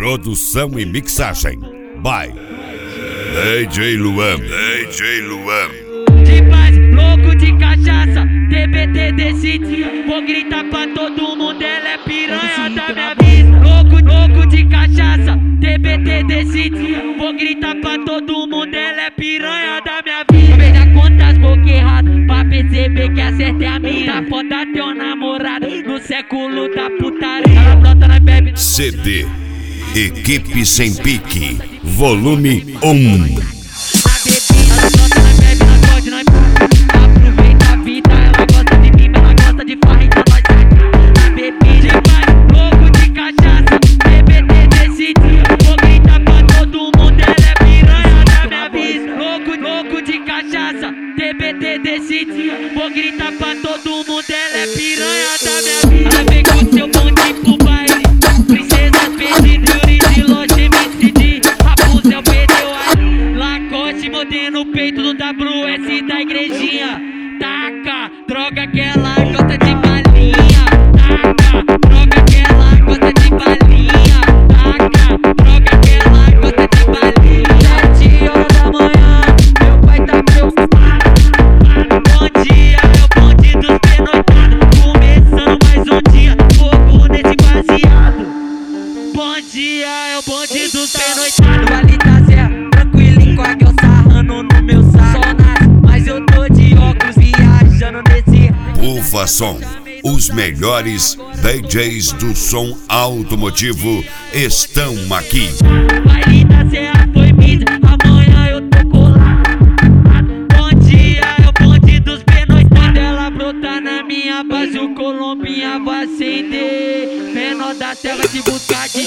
Produção e mixagem by DJ Luan. DJ Luan. De paz, louco de cachaça, TBT decide. Vou gritar pra todo mundo, ela é piranha da minha vida. Louco de cachaça, TBT decide. Vou gritar pra todo mundo, ela é piranha da minha vida. Veja quantas bocas erradas pra perceber que acertei a minha. Tá foda teu namorado no século da putaria. Ela brota na bebe. CD Equipe Sem Pique, volume 1. Aproveita a vida, ela gosta de mim, ela gosta de farra, então nós sai. Bebida demais, louco de cachaça, TBT decide. Vou gritar pra todo mundo, ela é piranha da minha vida. Louco de cachaça, TBT decide. Vou gritar pra todo mundo, ela é piranha da minha vida. Ela vem com seu bonde pro baile, princesas perdidas, Yuri de loja MCD. Rapunzel perdeu a Lacoste, botei no peito do WS da igrejinha. Taca, droga que ela gosta de balinha. Taca, droga que ela gosta de balinha. Taca, droga que ela gosta de balinha. 7 horas da manhã, meu pai tá preocupado. Bom dia, é o bonde dos penoitados. Começando mais um dia, fogo nesse baseado. Bom dia, é o bonde dos penoitados. Ali tá Zé, tranquilinho com a guel sarrando no meu saco. Mas eu tô de óculos viajando nesse Ufa Som, os melhores DJs do som automotivo estão aqui. Ali da Serra foi mídia, amanhã eu tô colado. Bom dia, é o bonde dos penoitados. Ela brota na minha base, o Colombinha vai acender. Menor da terra te buscar de